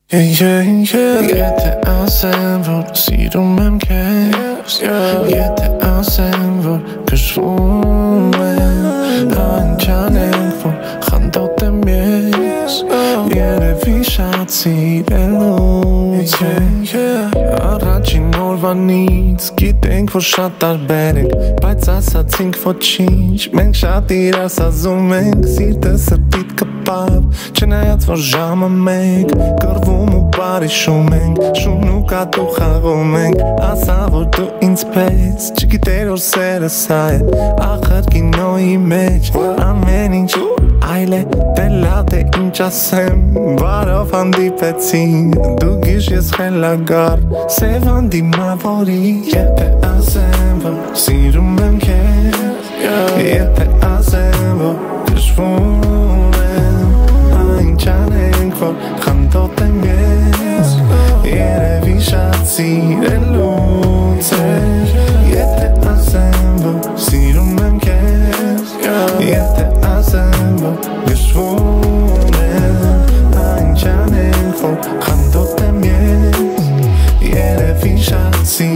Եթե ասեմ, որ սիրում եմ քեզ, եթե ասեմ, որ կշվում եմ, ինչ անենք, որ խանդոտեմ ես, երևի շատ սիրելուց ենք, առաջին օրվանից գիտենք, որ շատ տարբեր ենք, բայց ասացինք ոչինչ, մենք շատ իրար սազում ենք, սիրտը սրտիդ կպավ, չնայած որ ժամը մեկ, կռվում ու բարիշում ենք, շուն ու կատու խաղում ենք, ասա որ դու ինձ պես, չգիտեր որ սերը սա է, ախր կինոյի մեջ, ամեն ինչ այլ է, դե լավ է ինչ ասեմ, բարով հանդիպեցին, դու գիշ ես խելագար, սև հանդիմավորի, եթե ասեմ, որ սիրում եմ քեզ, եթե ասեմ, որ կշվում եմ, ինչ անենք, որ խանդոտեմ ես, երևի շատ սիրելուց էր, եթե ասեմ, որ սիրում եմ քեզ, եթե ասեմ, որ գշվում եմ, ինչ անենք, որ խանդոտեմ ես, երևի շատ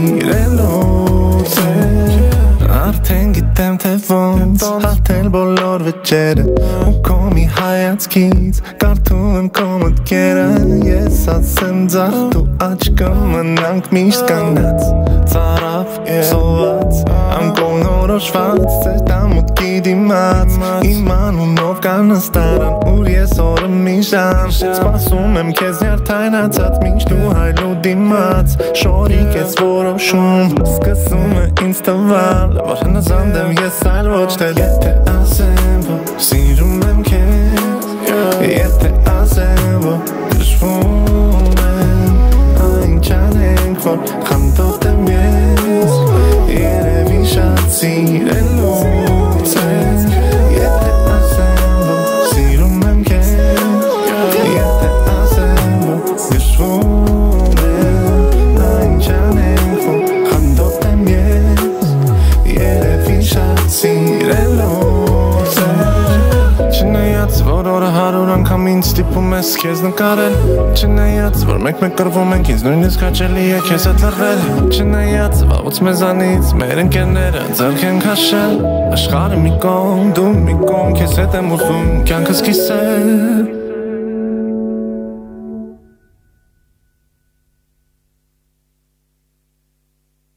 սիրելուց էր, արդեն գիտեմ թե ոնց հաղթել բոլոր վեճերը ու քո մի հայացքից կարդում եմ քո մտքերը ես ասեմ ձախ դու աչքը մնանք միշտ կանգնած ծարավ սոված անկողնորոշված ձեր տամուտքի դիմաց իմ անունով կա նստարան ուր ես օրը մի ժամ սպասում եմ քեզ նյարդայնացած մինչ դու հայլու դիմաց շորիկ ես որոշում սկսում է ինձ տվալ որ հնազանդ եմ ես այլ ոչ թե եթե ասեմ որ սիրում եմ քեզ եթե ասեմ որ գշվում եմ ինչ անենք որ խանդոտեմ ես երևի շատ սիրելուց ես եթե ասեմ որ սիրում եմ քեզ եթե ասեմ որ գշվում եմ ինչ անենք որ խանդոտեմ ես երևի շատ սիրելուց չնայած որ օրը 100 անգամ ինձ ստիպում ես քեզ նկարել չնայած որ մեկ-մեկ կռվում ենք ինձ նույնիսկ հաճելի է քեզ հետ լռել չնայած վաղուց մեզանից մեր ընկերները ձեռք են քաշել աշխարհը մի կողմ դու մի կողմ քեզ հետ եմ ուզում կյանքս կիսել